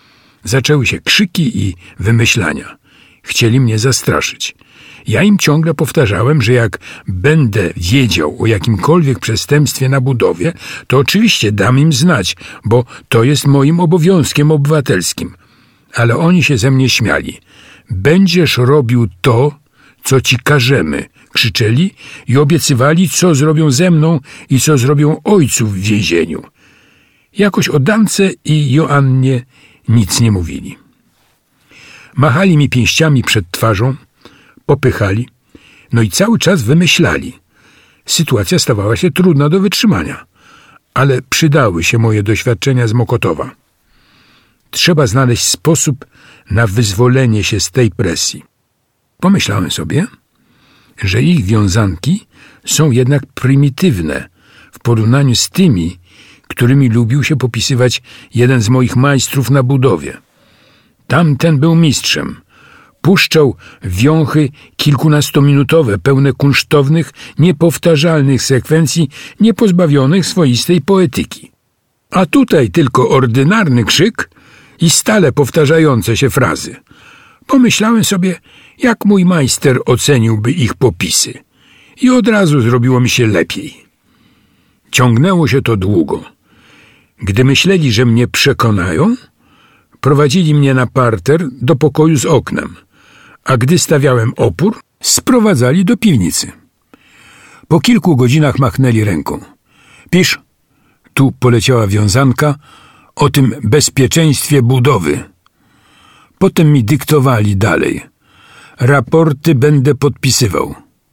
Zaczęły się krzyki i wymyślania. Chcieli mnie zastraszyć. Ja im ciągle powtarzałem, że jak będę wiedział o jakimkolwiek przestępstwie na budowie, to oczywiście dam im znać, bo to jest moim obowiązkiem obywatelskim. Ale oni się ze mnie śmiali. Będziesz robił to, co ci każemy, krzyczeli i obiecywali, co zrobią ze mną i co zrobią ojcu w więzieniu. Jakoś o Dance i Joannie nic nie mówili. Machali mi pięściami przed twarzą, popychali, no i cały czas wymyślali. Sytuacja stawała się trudna do wytrzymania, ale przydały się moje doświadczenia z Mokotowa. Trzeba znaleźć sposób na wyzwolenie się z tej presji. Pomyślałem sobie, że ich wiązanki są jednak prymitywne w porównaniu z tymi, którymi lubił się popisywać jeden z moich majstrów na budowie. Tamten był mistrzem. Puszczał wiąchy kilkunastominutowe, pełne kunsztownych, niepowtarzalnych sekwencji, niepozbawionych swoistej poetyki. A tutaj tylko ordynarny krzyk i stale powtarzające się frazy. Pomyślałem sobie, jak mój majster oceniłby ich popisy. I od razu zrobiło mi się lepiej. Ciągnęło się to długo. Gdy myśleli, że mnie przekonają, prowadzili mnie na parter do pokoju z oknem, a gdy stawiałem opór, sprowadzali do piwnicy. Po kilku godzinach machnęli ręką. Pisz, tu poleciała wiązanka, o tym bezpieczeństwie budowy. Potem mi dyktowali dalej. Raporty będę podpisywał.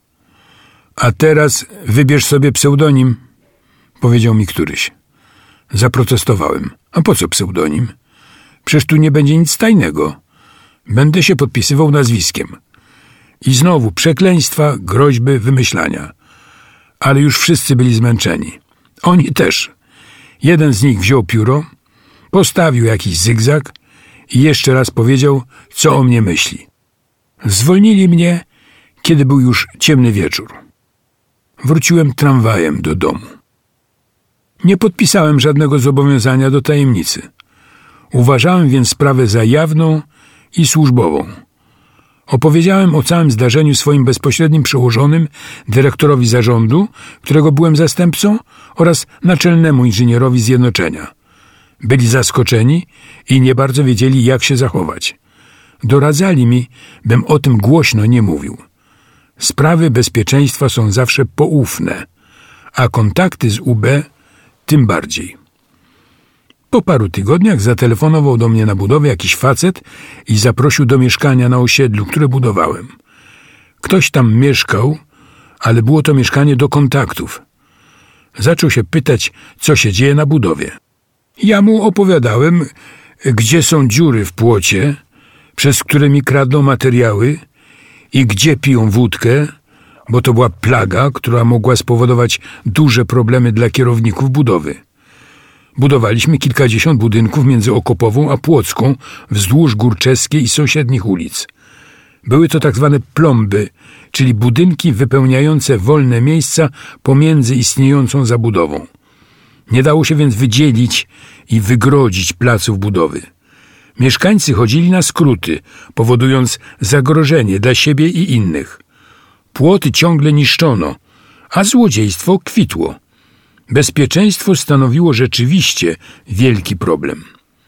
A teraz wybierz sobie pseudonim, powiedział mi któryś. Zaprotestowałem. A po co pseudonim? Przecież tu nie będzie nic tajnego. Będę się podpisywał nazwiskiem. I znowu przekleństwa, groźby, wymyślania. Ale już wszyscy byli zmęczeni. Oni też. Jeden z nich wziął pióro, postawił jakiś zygzak i jeszcze raz powiedział, co o mnie myśli. Zwolnili mnie, kiedy był już ciemny wieczór. Wróciłem tramwajem do domu. Nie podpisałem żadnego zobowiązania do tajemnicy. Uważałem więc sprawę za jawną i służbową. Opowiedziałem o całym zdarzeniu swoim bezpośrednim przełożonym, dyrektorowi zarządu, którego byłem zastępcą, oraz naczelnemu inżynierowi zjednoczenia. Byli zaskoczeni i nie bardzo wiedzieli, jak się zachować. Doradzali mi, bym o tym głośno nie mówił. Sprawy bezpieczeństwa są zawsze poufne, a kontakty z UB tym bardziej. Po paru tygodniach zatelefonował do mnie na budowie jakiś facet i zaprosił do mieszkania na osiedlu, które budowałem. Ktoś tam mieszkał, ale było to mieszkanie do kontaktów. Zaczął się pytać, co się dzieje na budowie. Ja mu opowiadałem, gdzie są dziury w płocie, przez które mi kradną materiały i gdzie piją wódkę, bo to była plaga, która mogła spowodować duże problemy dla kierowników budowy. Budowaliśmy kilkadziesiąt budynków między Okopową a Płocką, wzdłuż Górczewskiej i sąsiednich ulic. Były to tak zwane plomby, czyli budynki wypełniające wolne miejsca pomiędzy istniejącą zabudową. Nie dało się więc wydzielić i wygrodzić placów budowy. Mieszkańcy chodzili na skróty, powodując zagrożenie dla siebie i innych. Płoty ciągle niszczono, a złodziejstwo kwitło. Bezpieczeństwo stanowiło rzeczywiście wielki problem.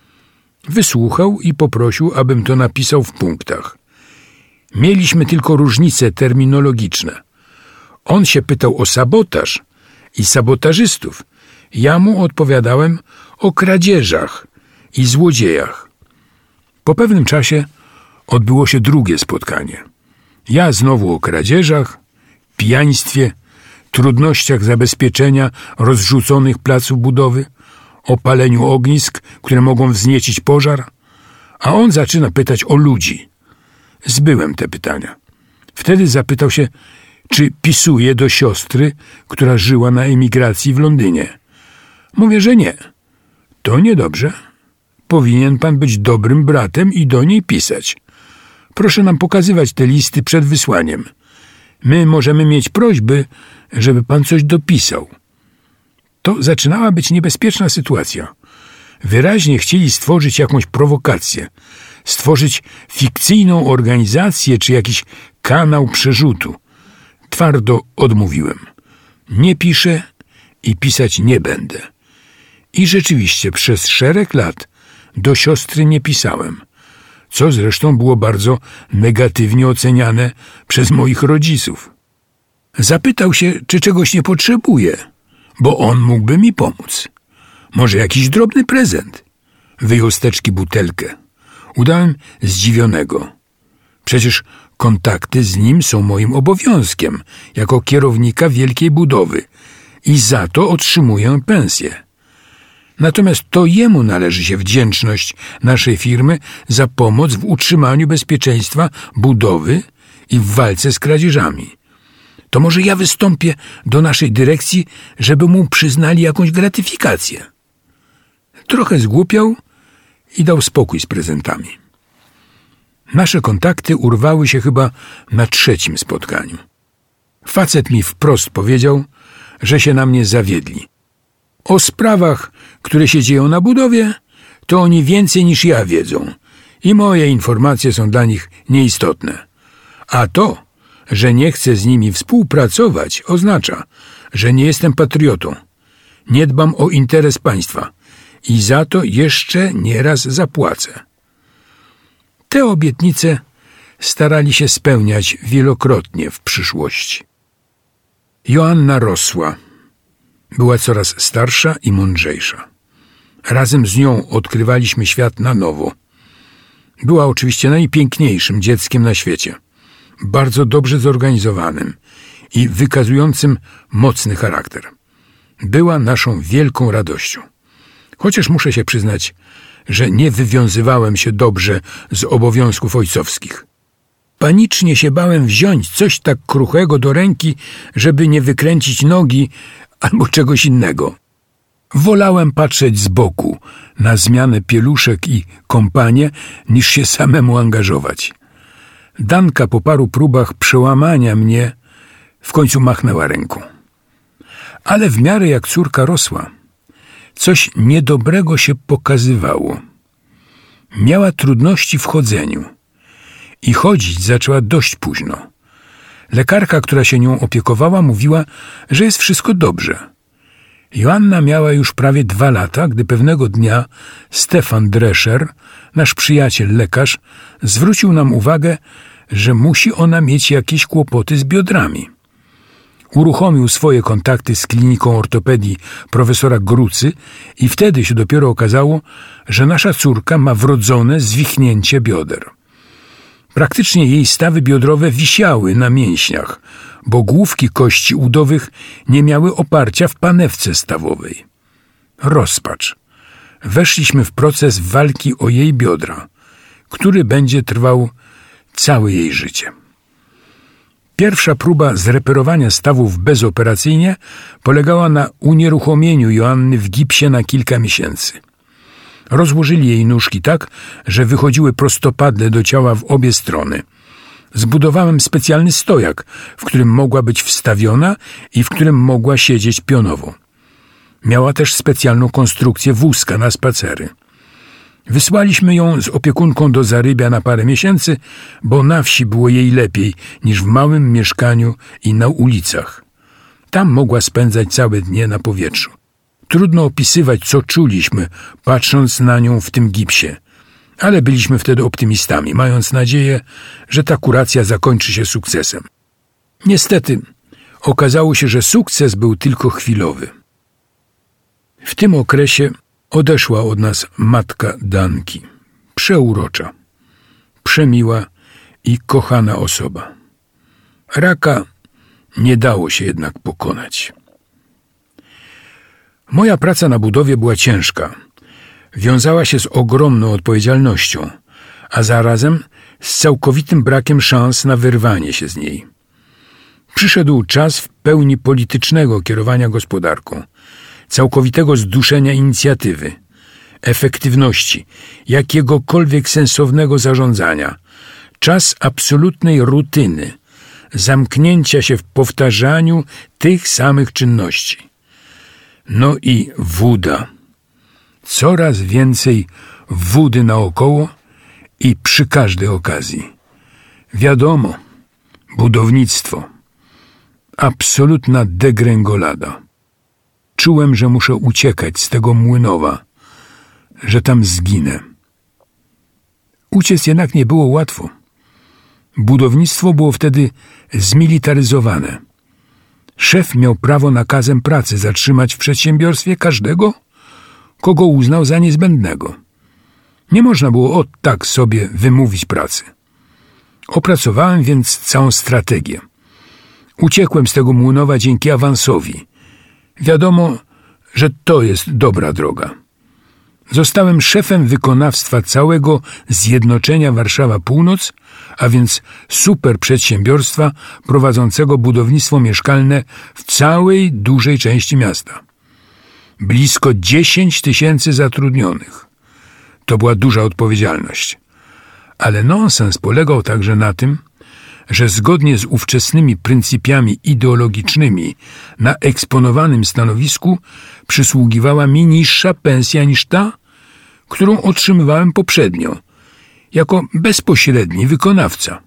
Wysłuchał i poprosił, abym to napisał w punktach. Mieliśmy tylko różnice terminologiczne. On się pytał o sabotaż i sabotażystów. Ja mu odpowiadałem o kradzieżach i złodziejach. Po pewnym czasie odbyło się drugie spotkanie. Ja znowu o kradzieżach, pijaństwie, trudnościach zabezpieczenia rozrzuconych placów budowy, o paleniu ognisk, które mogą wzniecić pożar, a on zaczyna pytać o ludzi. Zbyłem te pytania. Wtedy zapytał się, czy pisuje do siostry, która żyła na emigracji w Londynie. Mówię, że nie. To niedobrze. Powinien pan być dobrym bratem i do niej pisać. Proszę nam pokazywać te listy przed wysłaniem. My możemy mieć prośby, żeby pan coś dopisał. To zaczynała być niebezpieczna sytuacja. Wyraźnie chcieli stworzyć jakąś prowokację, stworzyć fikcyjną organizację czy jakiś kanał przerzutu. Twardo odmówiłem. Nie piszę i pisać nie będę. I rzeczywiście przez szereg lat do siostry nie pisałem, co zresztą było bardzo negatywnie oceniane przez moich rodziców. Zapytał się, czy czegoś nie potrzebuję, bo on mógłby mi pomóc. Może jakiś drobny prezent. Wyjął z teczki butelkę. Udałem zdziwionego. Przecież kontakty z nim są moim obowiązkiem jako kierownika wielkiej budowy i za to otrzymuję pensję. Natomiast to jemu należy się wdzięczność naszej firmy za pomoc w utrzymaniu bezpieczeństwa budowy i w walce z kradzieżami. To może ja wystąpię do naszej dyrekcji, żeby mu przyznali jakąś gratyfikację. Trochę zgłupiał i dał spokój z prezentami. Nasze kontakty urwały się chyba na 3. spotkaniu. Facet mi wprost powiedział, że się na mnie zawiedli. O sprawach, które się dzieją na budowie, to oni więcej niż ja wiedzą i moje informacje są dla nich nieistotne. A to, że nie chcę z nimi współpracować, oznacza, że nie jestem patriotą. Nie dbam o interes państwa i za to jeszcze nieraz zapłacę. Te obietnice starali się spełniać wielokrotnie w przyszłości. Joanna rosła. Była coraz starsza i mądrzejsza. Razem z nią odkrywaliśmy świat na nowo. Była oczywiście najpiękniejszym dzieckiem na świecie. Bardzo dobrze zorganizowanym i wykazującym mocny charakter. Była naszą wielką radością. Chociaż muszę się przyznać, że nie wywiązywałem się dobrze z obowiązków ojcowskich. Panicznie się bałem wziąć coś tak kruchego do ręki, żeby nie wykręcić nogi albo czegoś innego. Wolałem patrzeć z boku na zmianę pieluszek i kompanie, niż się samemu angażować. Danka po paru próbach przełamania mnie w końcu machnęła ręką. Ale w miarę jak córka rosła, coś niedobrego się pokazywało. Miała trudności w chodzeniu i chodzić zaczęła dość późno. Lekarka, która się nią opiekowała, mówiła, że jest wszystko dobrze. Joanna miała już prawie 2 lata, gdy pewnego dnia Stefan Drescher, nasz przyjaciel lekarz, zwrócił nam uwagę, że musi ona mieć jakieś kłopoty z biodrami. Uruchomił swoje kontakty z kliniką ortopedii profesora Grucy i wtedy się dopiero okazało, że nasza córka ma wrodzone zwichnięcie bioder. Praktycznie jej stawy biodrowe wisiały na mięśniach, bo główki kości udowych nie miały oparcia w panewce stawowej. Rozpacz. Weszliśmy w proces walki o jej biodra, który będzie trwał całe jej życie. Pierwsza próba zreperowania stawów bezoperacyjnie polegała na unieruchomieniu Joanny w gipsie na kilka miesięcy. Rozłożyli jej nóżki tak, że wychodziły prostopadle do ciała w obie strony. Zbudowałem specjalny stojak, w którym mogła być wstawiona i w którym mogła siedzieć pionowo. Miała też specjalną konstrukcję wózka na spacery. Wysłaliśmy ją z opiekunką do Zarybia na parę miesięcy, bo na wsi było jej lepiej niż w małym mieszkaniu i na ulicach. Tam mogła spędzać całe dnie na powietrzu. Trudno opisywać, co czuliśmy, patrząc na nią w tym gipsie. Ale byliśmy wtedy optymistami, mając nadzieję, że ta kuracja zakończy się sukcesem. Niestety, okazało się, że sukces był tylko chwilowy. W tym okresie odeszła od nas matka Danki. Przeurocza, przemiła i kochana osoba. Raka nie dało się jednak pokonać. Moja praca na budowie była ciężka. Wiązała się z ogromną odpowiedzialnością, a zarazem z całkowitym brakiem szans na wyrwanie się z niej. Przyszedł czas w pełni politycznego kierowania gospodarką, całkowitego zduszenia inicjatywy, efektywności, jakiegokolwiek sensownego zarządzania, czas absolutnej rutyny, zamknięcia się w powtarzaniu tych samych czynności. No i wóda. Coraz więcej wody naokoło i przy każdej okazji. Wiadomo, budownictwo. Absolutna degrengolada. Czułem, że muszę uciekać z tego Młynowa, że tam zginę. Uciec jednak nie było łatwo. Budownictwo było wtedy zmilitaryzowane. Szef miał prawo nakazem pracy zatrzymać w przedsiębiorstwie każdego, kogo uznał za niezbędnego. Nie można było od tak sobie wymówić pracy. Opracowałem więc całą strategię. Uciekłem z tego Młynowa dzięki awansowi. Wiadomo, że to jest dobra droga. Zostałem szefem wykonawstwa całego Zjednoczenia Warszawa Północ, a więc super przedsiębiorstwa prowadzącego budownictwo mieszkalne w całej dużej części miasta. Blisko 10 000 zatrudnionych. To była duża odpowiedzialność. Ale nonsens polegał także na tym, że zgodnie z ówczesnymi pryncypiami ideologicznymi na eksponowanym stanowisku przysługiwała mi niższa pensja niż ta, którą otrzymywałem poprzednio, jako bezpośredni wykonawca.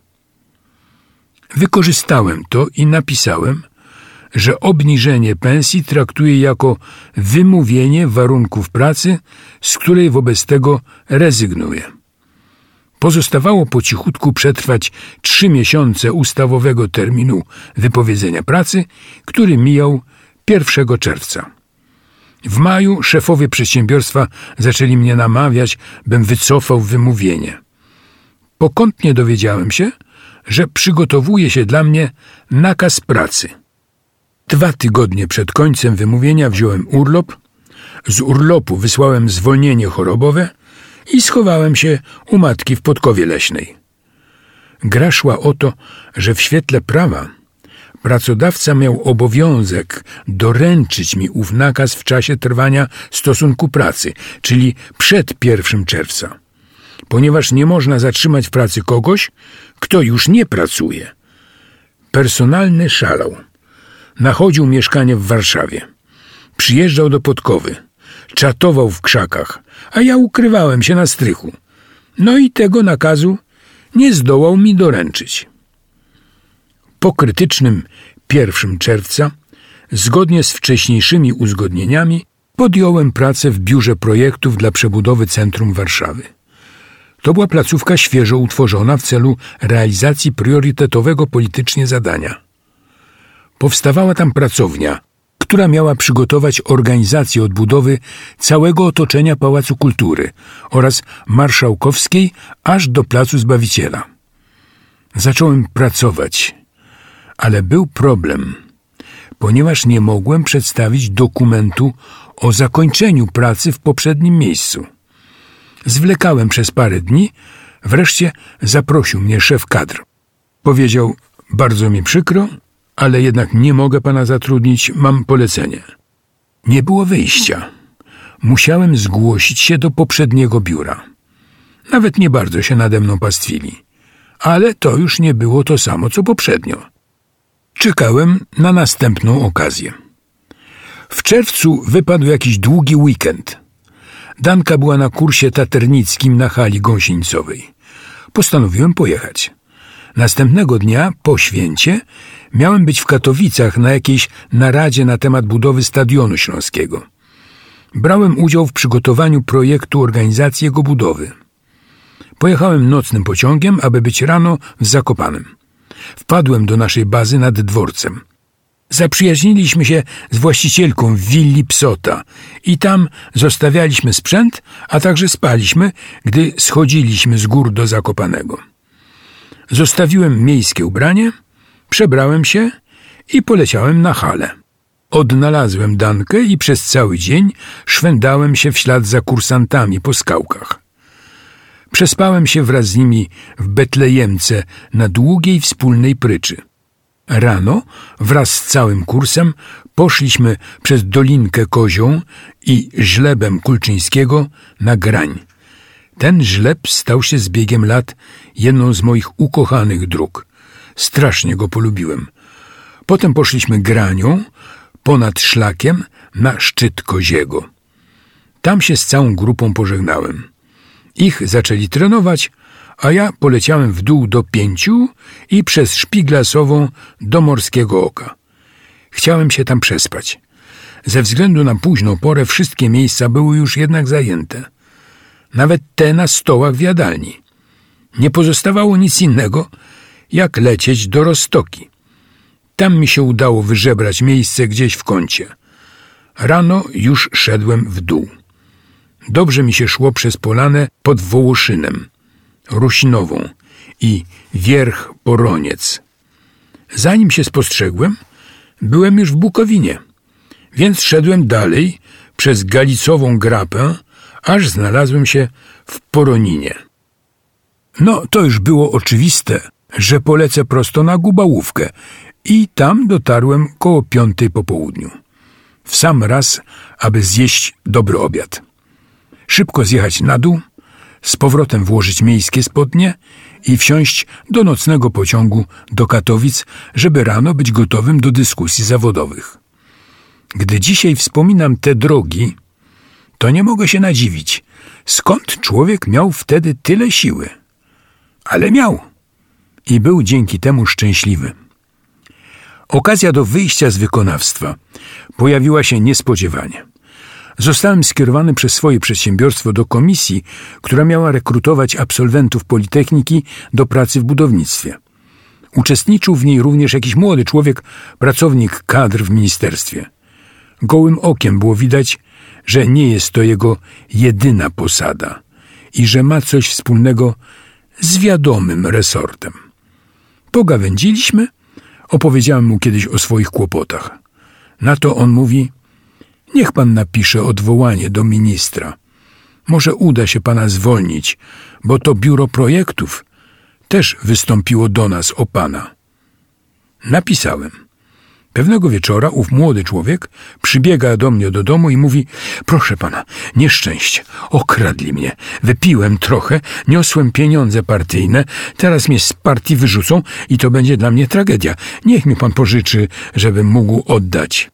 Wykorzystałem to i napisałem, że obniżenie pensji traktuję jako wymówienie warunków pracy, z której wobec tego rezygnuję. Pozostawało po cichutku przetrwać 3 miesiące ustawowego terminu wypowiedzenia pracy, który mijał 1 czerwca. W maju szefowie przedsiębiorstwa zaczęli mnie namawiać, bym wycofał wymówienie. Pokątnie dowiedziałem się, że przygotowuje się dla mnie nakaz pracy. 2 tygodnie przed końcem wymówienia wziąłem urlop, z urlopu wysłałem zwolnienie chorobowe i schowałem się u matki w Podkowie Leśnej. Gra szła o to, że w świetle prawa pracodawca miał obowiązek doręczyć mi ów nakaz w czasie trwania stosunku pracy, czyli przed 1 czerwca, ponieważ nie można zatrzymać w pracy kogoś, kto już nie pracuje. Personalny szalał. Nachodził mieszkanie w Warszawie. Przyjeżdżał do Podkowy. Czatował w krzakach, a ja ukrywałem się na strychu. No i tego nakazu nie zdołał mi doręczyć. Po krytycznym 1 czerwca, zgodnie z wcześniejszymi uzgodnieniami, podjąłem pracę w biurze projektów dla przebudowy centrum Warszawy. To była placówka świeżo utworzona w celu realizacji priorytetowego politycznie zadania. Powstawała tam pracownia, która miała przygotować organizację odbudowy całego otoczenia Pałacu Kultury oraz Marszałkowskiej aż do Placu Zbawiciela. Zacząłem pracować, ale był problem, ponieważ nie mogłem przedstawić dokumentu o zakończeniu pracy w poprzednim miejscu. Zwlekałem przez parę dni, wreszcie zaprosił mnie szef kadr. Powiedział: bardzo mi przykro, ale jednak nie mogę pana zatrudnić, mam polecenie. Nie było wyjścia. Musiałem zgłosić się do poprzedniego biura. Nawet nie bardzo się nade mną pastwili. Ale to już nie było to samo, co poprzednio. Czekałem na następną okazję. W czerwcu wypadł jakiś długi weekend. Danka była na kursie taternickim na hali gąsienicowej. Postanowiłem pojechać. Następnego dnia, po święcie, miałem być w Katowicach na jakiejś naradzie na temat budowy Stadionu Śląskiego. Brałem udział w przygotowaniu projektu organizacji jego budowy. Pojechałem nocnym pociągiem, aby być rano w Zakopanem. Wpadłem do naszej bazy nad dworcem. Zaprzyjaźniliśmy się z właścicielką willi Psota i tam zostawialiśmy sprzęt, a także spaliśmy, gdy schodziliśmy z gór do Zakopanego. Zostawiłem miejskie ubranie, przebrałem się i poleciałem na halę. Odnalazłem Dankę i przez cały dzień szwendałem się w ślad za kursantami po skałkach. Przespałem się wraz z nimi w Betlejemce na długiej wspólnej pryczy. Rano wraz z całym kursem poszliśmy przez Dolinkę Kozią i żlebem Kulczyńskiego na Grań. Ten żleb stał się z biegiem lat jedną z moich ukochanych dróg. Strasznie go polubiłem. Potem poszliśmy Granią, ponad szlakiem, na szczyt Koziego. Tam się z całą grupą pożegnałem. Ich zaczęli trenować, a ja poleciałem w dół do Pięciu i przez Szpiglasową do Morskiego Oka. Chciałem się tam przespać. Ze względu na późną porę wszystkie miejsca były już jednak zajęte. Nawet te na stołach w jadalni. Nie pozostawało nic innego, jak lecieć do Roztoki. Tam mi się udało wyżebrać miejsce gdzieś w kącie. Rano już szedłem w dół. Dobrze mi się szło przez polanę pod Wołoszynem, Rusinową i Wierch Poroniec. Zanim się spostrzegłem, byłem już w Bukowinie, więc szedłem dalej przez Galicową Grapę, aż znalazłem się w Poroninie. No, to już było oczywiste, że polecę prosto na Gubałówkę i tam dotarłem koło 5 po południu. W sam raz, aby zjeść dobry obiad. Szybko zjechać na dół, z powrotem włożyć miejskie spodnie i wsiąść do nocnego pociągu do Katowic, żeby rano być gotowym do dyskusji zawodowych. Gdy dzisiaj wspominam te drogi, to nie mogę się nadziwić, skąd człowiek miał wtedy tyle siły. Ale miał i był dzięki temu szczęśliwy. Okazja do wyjścia z wykonawstwa pojawiła się niespodziewanie. Zostałem skierowany przez swoje przedsiębiorstwo do komisji, która miała rekrutować absolwentów Politechniki do pracy w budownictwie. Uczestniczył w niej również jakiś młody człowiek, pracownik kadr w ministerstwie. Gołym okiem było widać, że nie jest to jego jedyna posada i że ma coś wspólnego z wiadomym resortem. Pogawędziliśmy, opowiedziałem mu kiedyś o swoich kłopotach. Na to on mówi: niech pan napisze odwołanie do ministra. Może uda się pana zwolnić, bo to biuro projektów też wystąpiło do nas o pana. Napisałem. Pewnego wieczora ów młody człowiek przybiega do mnie do domu i mówi: proszę pana, nieszczęście, okradli mnie, wypiłem trochę, niosłem pieniądze partyjne, teraz mnie z partii wyrzucą i to będzie dla mnie tragedia. Niech mi pan pożyczy, żebym mógł oddać.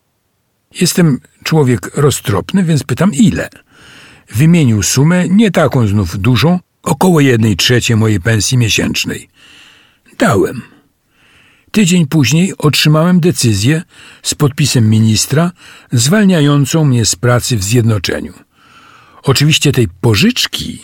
Jestem człowiek roztropny, więc pytam ile. Wymienił sumę, nie taką znów dużą, około 1/3 mojej pensji miesięcznej. Dałem. Tydzień później otrzymałem decyzję z podpisem ministra zwalniającą mnie z pracy w Zjednoczeniu. Oczywiście tej pożyczki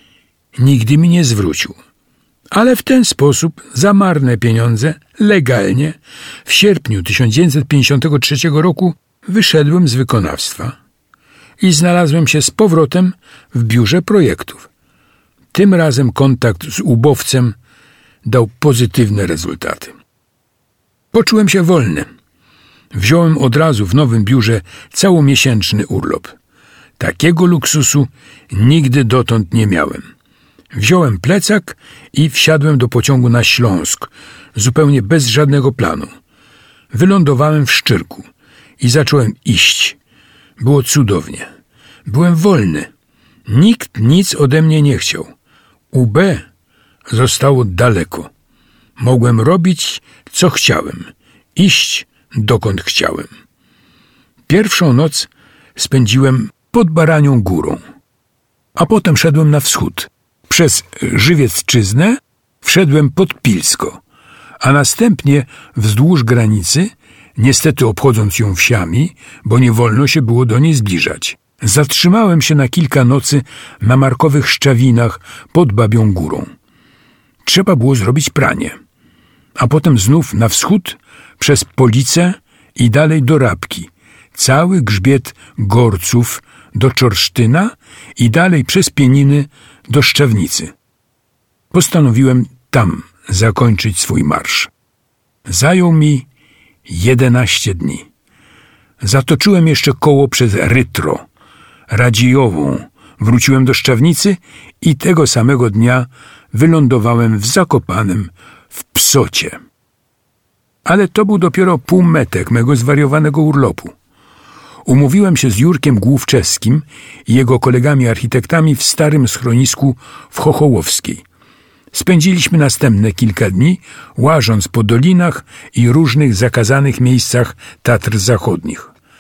nigdy mi nie zwrócił. Ale w ten sposób za marne pieniądze, legalnie, w sierpniu 1953 roku wyszedłem z wykonawstwa i znalazłem się z powrotem w biurze projektów. Tym razem kontakt z ubowcem dał pozytywne rezultaty. Poczułem się wolny. Wziąłem od razu w nowym biurze całomiesięczny urlop. Takiego luksusu nigdy dotąd nie miałem. Wziąłem plecak i wsiadłem do pociągu na Śląsk, zupełnie bez żadnego planu. Wylądowałem w Szczyrku i zacząłem iść. Było cudownie. Byłem wolny. Nikt nic ode mnie nie chciał. UB zostało daleko. Mogłem robić, co chciałem. Iść, dokąd chciałem. Pierwszą noc spędziłem pod Baranią Górą, a potem szedłem na wschód. Przez Żywiecczyznę wszedłem pod Pilsko, a następnie wzdłuż granicy, niestety obchodząc ją wsiami, bo nie wolno się było do niej zbliżać. Zatrzymałem się na kilka nocy na Markowych Szczawinach pod Babią Górą. Trzeba było zrobić pranie, a potem znów na wschód, przez Police i dalej do Rabki, cały grzbiet Gorców do Czorsztyna i dalej przez Pieniny do Szczawnicy. Postanowiłem tam zakończyć swój marsz. Zajął mi 11 dni. Zatoczyłem jeszcze koło przez Rytro, Radziejową, wróciłem do Szczawnicy i tego samego dnia wylądowałem w Zakopanem w Psocie. Ale to był dopiero półmetek mego zwariowanego urlopu. Umówiłem się z Jurkiem Główczewskim i jego kolegami architektami w starym schronisku w Chochołowskiej. Spędziliśmy następne kilka dni, łażąc po dolinach i różnych zakazanych miejscach Tatr Zachodnich.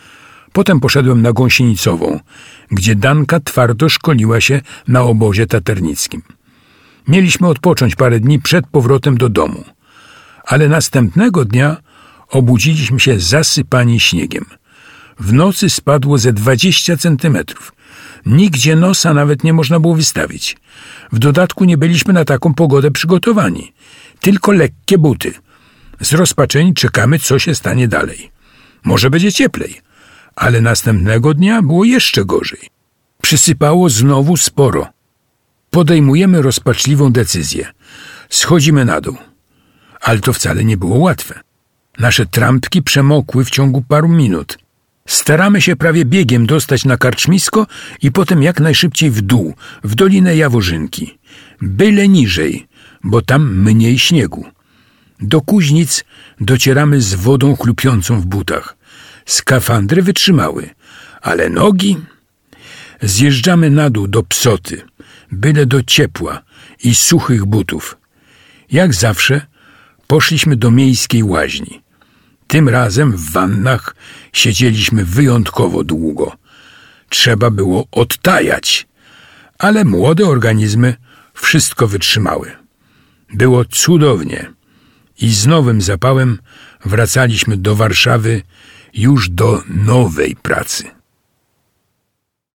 Potem poszedłem na Gąsienicową, gdzie Danka twardo szkoliła się na obozie taternickim. Mieliśmy odpocząć parę dni przed powrotem do domu, ale następnego dnia obudziliśmy się zasypani śniegiem. W nocy spadło ze 20 centymetrów. Nigdzie nosa nawet nie można było wystawić. W dodatku nie byliśmy na taką pogodę przygotowani. Tylko lekkie buty. Zrozpaczeni czekamy, co się stanie dalej. Może będzie cieplej, ale następnego dnia było jeszcze gorzej. Przysypało znowu sporo. Podejmujemy rozpaczliwą decyzję. Schodzimy na dół. Ale to wcale nie było łatwe. Nasze trampki przemokły w ciągu paru minut. Staramy się prawie biegiem dostać na karczmisko i potem jak najszybciej w dół, w Dolinę Jaworzynki. Byle niżej, bo tam mniej śniegu. Do Kuźnic docieramy z wodą chlupiącą w butach. Skafandry wytrzymały, ale nogi... Zjeżdżamy na dół do Psoty, byle do ciepła i suchych butów. Jak zawsze poszliśmy do miejskiej łaźni. Tym razem w wannach siedzieliśmy wyjątkowo długo. Trzeba było odtajać, ale młode organizmy wszystko wytrzymały. Było cudownie i z nowym zapałem wracaliśmy do Warszawy już do nowej pracy.